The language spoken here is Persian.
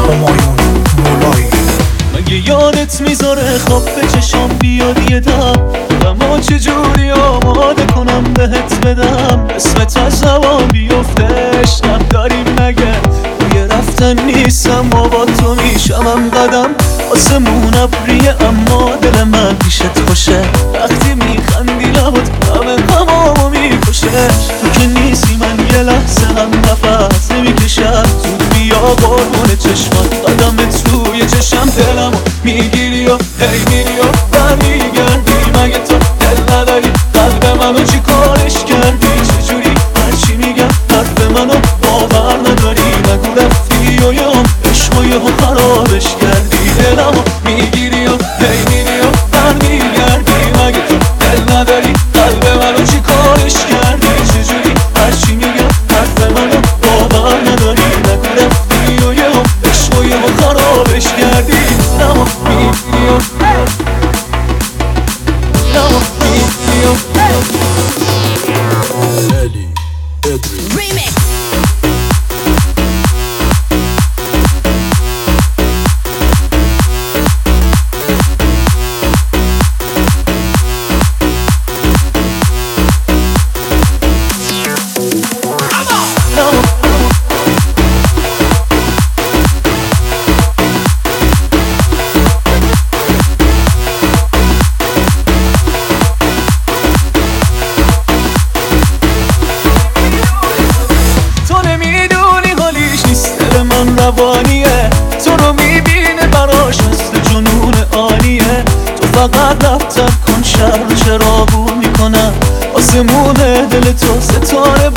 همایون مولایی. مگه یادت میذاره خواب به چشام بیاد یه دم اما چجوری آماده کنم بهت بدم اسمت از زبان بیفته عشقم داری مگه روی رفتن نیستم و با تو میشمم قدم آسمون ابریه اما دل من پیشت خوشه وقتی میخندی لبات همامو میکشه تو که نیستی من یه لحظه هم نفس نمیکشم زود بیا قربون چشمات قدم توی چشم دلمو میگیری و هی میری و برمیگردی مگه تو دل نداری قلب منو چی کارش کردی چجوری هرچی میگم حرف منو باور نداری نگو رفتی و یه هم عشق و یه هم خرابش کردی دلمو میگیری و هی میری و برمیگردی مگه تو دل نداری قلب منو چی کارش کردی چجوری هرچی میگم حرف منو باور نداری نگو رفتی و یه هم عشق و یه هم خرابش کردی دلمو میگیری و دلمو میگیری و Remix. روانیه تو رو میبینه براش مثل جنون عالیه تو فقط رفتر کن شهر رو چراغون میکنم آسمونه دل تو ستاره